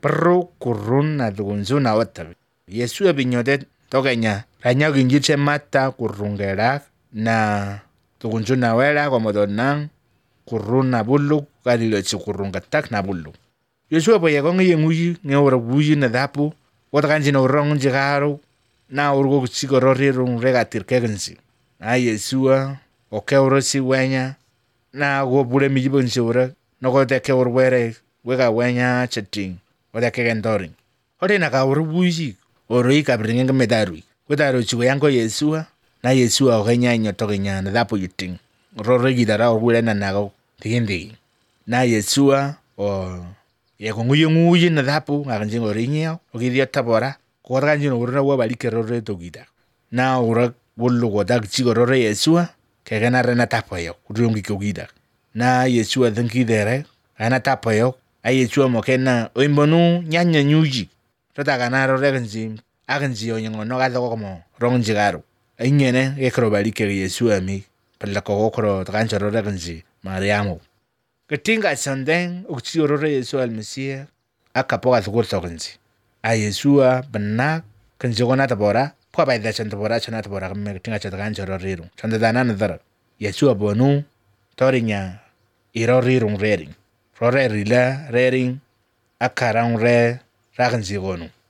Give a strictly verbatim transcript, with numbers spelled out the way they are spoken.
Perru kurun na dugunzu na watabi. Yesu ya binyodet tokenya. Ranya ginjiche mata kurungerak na dugunzu na wera komodonang kurun na buluk kalilo si kurungatak na buluk. Yesu apa ya kongi yenguji ngewara buji na dapu. Wata kanji na urong njikaru na urgo kuchiko rori rung rega tirkegensi. Na Yesu oke urosi wenya na go bure mijibo nsiura no ko teke urwere wega wenya chatting wada kegendoring. Ode na ka urbuji oroi kabringe medarui. Wada ro chigo yango Yesu na Yesu okenya nyotokenya na dapu yiting. Roro gidara urwere na nago tigindi. Na Yesu o ye konguye nguye na dapu ngakanjingo rinyao ogidio tabora ko kanjino urna wa balike roro to gida. Na ura bulu godak chigo roro Yesu kegena rena tapoyo urungi kogida. Na Yesu dhenki dere ana tapoyo a Yesu mokena oimbonu nyanya nyuji rota kana roro kanjim akanji onyengo no gado como ronjigaru inyene ekro balike Yesu ami pella ko okro kanjo roro kanji Mariamu. Ketinga sanden ukchi roro Yesu almesia akapoga zugurto kanji. A Yesu benak kanji gona tabora po ba da chanta bora chana tabora kamme ketinga chata kanjo roro chanta dana nadara. Yesu bonu torinya irorirung rering. Rore rila rering akarang re rakanji gonu.